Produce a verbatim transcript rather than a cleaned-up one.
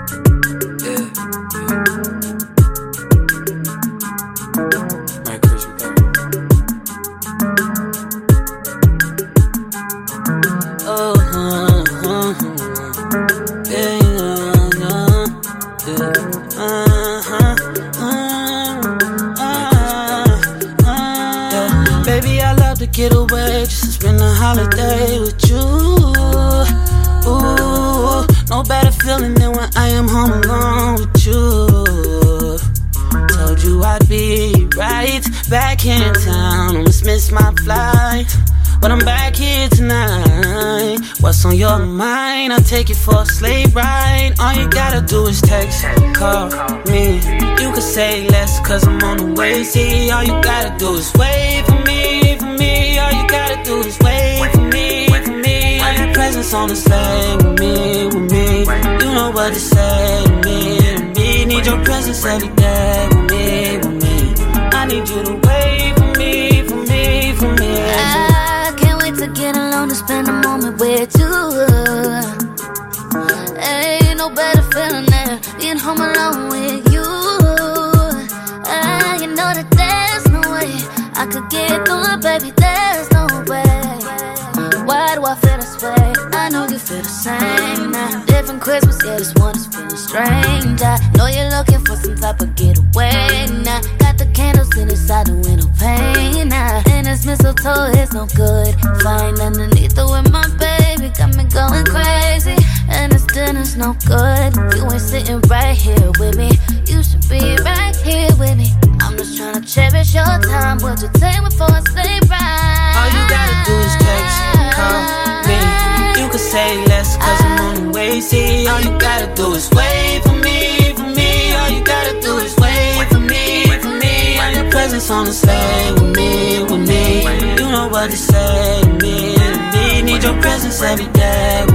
Yeah, yeah. Merry Christmas, baby. Oh, uh, uh, uh, yeah, yeah, yeah, yeah. Uh-huh, uh, uh, uh, yeah. Baby, I love to get away just to spend the holiday with you. Ooh, no better feeling than when I am home alone with you. Told you I'd be right back here in town. Almost missed my flight, but I'm back here tonight. What's on your mind? I'll take you for a sleigh ride. All you gotta do is text, call me. You could say less cause I'm on the way. See, all you gotta do is wait for me, for me. All you gotta do is wait for me, for me. All your presence on the sleigh with me, with me. You know what to say to me, to me. Need your presence every day with me, with me. I need you to wait for me, for me, for me. I can't wait to get alone and spend a moment with you. Ain't no better feeling than being home alone with you. Uh, you know that there's no way I could get through it, baby, there's no way. Why do I feel this way? I know you feel the same now. Different Christmas, yeah, this one is feeling strange. I know you're looking for some type of getaway now. Got the candles inside the window pane now. And this mistletoe is no good. Flying underneath it with my baby got me going crazy. And this dinner's no good. You ain't sitting right here with me. You should be right here with me. I'm just trying to cherish your time. Would you take me for a sleigh ride? All you gotta do is text, call me. You could say less cause I'm on the way. See, all you gotta do is wait for me, for me. All you gotta do is wait for me, for me. All your presence on the sleigh with me, with me. You know what to say to me, to me. Need your presence every day.